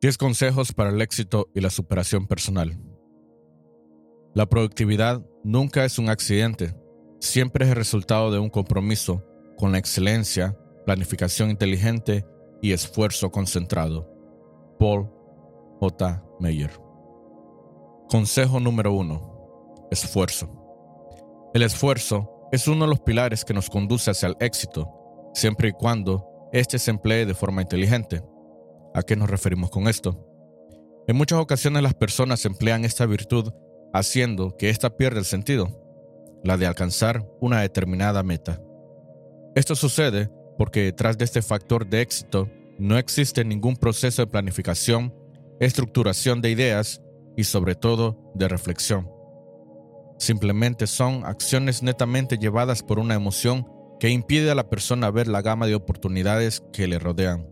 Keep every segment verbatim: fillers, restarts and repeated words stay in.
diez consejos para el éxito y la superación personal. La productividad nunca es un accidente, siempre es el resultado de un compromiso con la excelencia, planificación inteligente y esfuerzo concentrado. Paul J. Meyer. Consejo número uno. Esfuerzo. El esfuerzo es uno de los pilares que nos conduce hacia el éxito, siempre y cuando éste se emplee de forma inteligente. ¿A qué nos referimos con esto? En muchas ocasiones las personas emplean esta virtud haciendo que ésta pierda el sentido, la de alcanzar una determinada meta. Esto sucede porque detrás de este factor de éxito no existe ningún proceso de planificación, estructuración de ideas y sobre todo de reflexión. Simplemente son acciones netamente llevadas por una emoción que impide a la persona ver la gama de oportunidades que le rodean.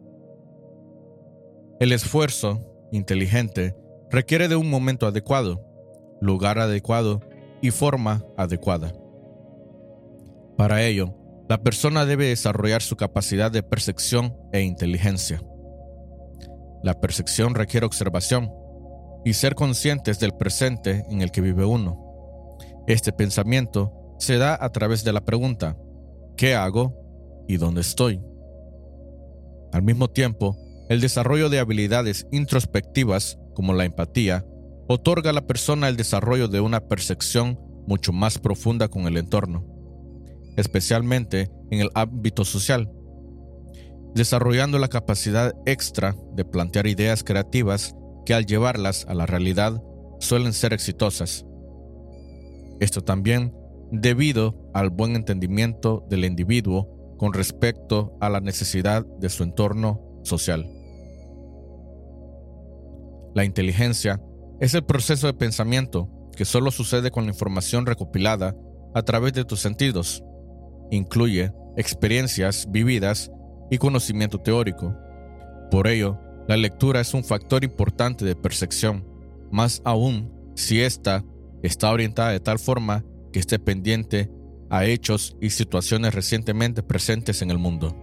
El esfuerzo inteligente requiere de un momento adecuado, lugar adecuado y forma adecuada. Para ello, la persona debe desarrollar su capacidad de percepción e inteligencia. La percepción requiere observación y ser conscientes del presente en el que vive uno. Este pensamiento se da a través de la pregunta: ¿qué hago y dónde estoy? Al mismo tiempo, el desarrollo de habilidades introspectivas, como la empatía, otorga a la persona el desarrollo de una percepción mucho más profunda con el entorno, especialmente en el ámbito social, desarrollando la capacidad extra de plantear ideas creativas que al llevarlas a la realidad suelen ser exitosas. Esto también debido al buen entendimiento del individuo con respecto a la necesidad de su entorno social. La inteligencia es el proceso de pensamiento que solo sucede con la información recopilada a través de tus sentidos. Incluye experiencias vividas y conocimiento teórico. Por ello, la lectura es un factor importante de percepción, más aún si ésta está orientada de tal forma que esté pendiente a hechos y situaciones recientemente presentes en el mundo.